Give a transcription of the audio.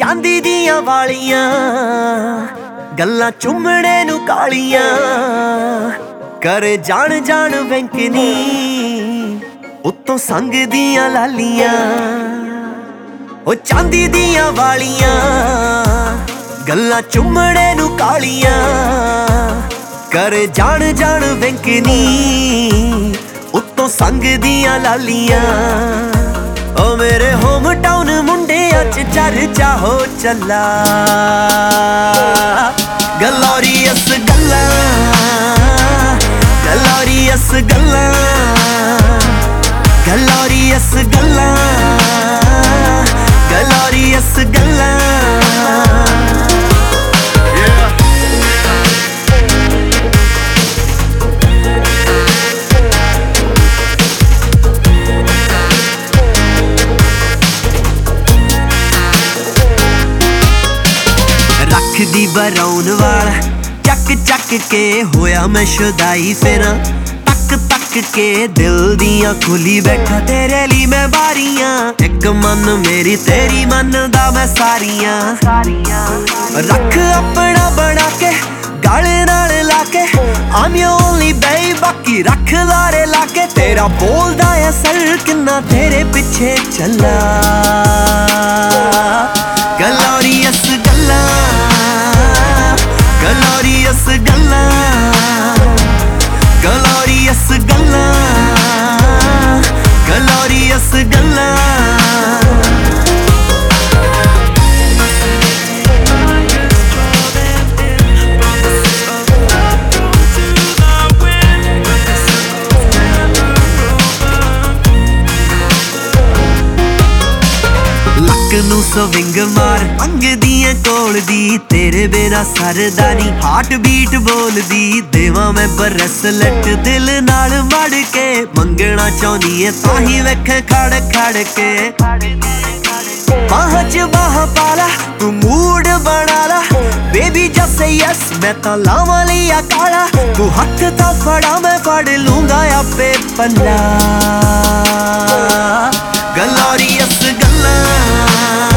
ਚਾਂਦੀ ਦੀਆਂ ਵਾਲੀਆਂ ਗੱਲਾਂ ਚੁੰਮਣੇ ਨੂੰ ਕਾਲੀਆਂ ਕਰੇ ਜਾਣ ਜਾਣ ਵੈਂਕਨੀ ਉੱਤੋਂ ਸੰਗ ਦੀਆਂ ਲਾਲੀਆਂ। ਉਹ ਚਾਂਦੀ ਦੀਆਂ ਵਾਲੀਆਂ ਗੱਲਾਂ ਚੁੰਮਣੇ ਨੂੰ ਕਾਲੀਆਂ ਕਰੇ ਜਾਣ ਜਾਣ ਵੈਂਕਨੀ ਉੱਤੋਂ ਸੰਗ ਦੀਆਂ ਲਾਲੀਆਂ। ਓ ਮੇਰੇ ਹੋਮ ਟਾਊਨ ਮੁੰਡਿਆਂ ਚ ਚਰਚਾ ਹੋ ਚੱਲਾ ਗਲੋਰੀਅਸ ਗੱਲਾਂ ਗਲੋਰੀਅਸ ਗੱਲਾਂ ਗਲੋਰੀਅਸ ਗੱਲਾਂ ਗਲੋਰੀਅਸ ਗੱਲਾਂ। ਰੱਖਦੀ ਬਰਾਉਨ ਵਾਲ ਚੱਕ ਚੱਕ ਕੇ ਹੋਇਆ ਮੈਂ ਸ਼ੁਦਾਈ ਫਿਰਾਂ ਤੱਕ ਤੱਕ ਕੇ ਦਿਲ ਦੀਆਂ ਖੁੱਲੀ ਬੈਠਾ ਤੇਰੇ ਲਈ ਮੈਂ ਬਾਰੀਆਂ। ਇੱਕ ਮਨ ਮੇਰੀ ਤੇਰੀ ਮੰਨਦਾ ਮੈਂ ਸਾਰੀਆਂ ਰੱਖ ਆਪਣਾ ਬਣਾ ਕੇ ਗਲ ਨਾਲ ਲਾ ਕੇ I'm your only babe ਬਾਕੀ ਰੱਖ ਲਾਰੇ ਲਾ ਕੇ ਤੇਰਾ ਬੋਲਦਾ ਐ ਸਰ ਕਿੰਨਾ ਤੇਰੇ ਪਿੱਛੇ ਚੱਲਾ ਗਲੋਰੀਅਸ ਗੱਲਾਂ ਗਲੋਰੀਅਸ ਗੱਲਾਂ ਗਲੋਰੀਅਸ ਗੱਲਾਂ ਗਲੋਰੀਅਸ ਗੱਲਾਂ। ਨੂੰ ਸਵਿੰਗ ਮਾਰ ਅੰਗ ਦੀਆਂ ਕੋਲ ਦੀ ਤੇਰੇ ਬਿਨਾ ਸਰਦਾ ਨੀ ਹਾਰਟ ਬੀਟ ਬੋਲਦੀ ਦੇਵਾਂ ਮੈਂ ਬਰਸਲਟ ਦਿਲ ਨਾਲ ਮੜ ਕੇ ਮੰਗਣਾ ਚਾਹੁੰਦੀ ਏ ਤਾਂ ਹੀ ਵੇਖੇ ਖੜ ਖੜ ਕੇ ਬਾਹਾਂ ਚ ਬਾਹਾਂ ਪਾਲਾ ਤੂੰ ਮੂਡ ਬਣਾ ਲਾ ਬੇਬੀ ਜਸਟ ਸੇ ਯੈਸ ਮੈਂ ਤਾਂ ਲਾਵਾਂ ਲਈ ਆ ਕਾਲਾ ਤੂੰ ਹੱਥ ਤਾਂ ਫੜਾ ਮੈਂ ਫੜ ਲੂੰਗਾ ਆਪੇ ਪੱਲਾ ਗਲੋਰੀਅਸ ਗੱਲਾਂ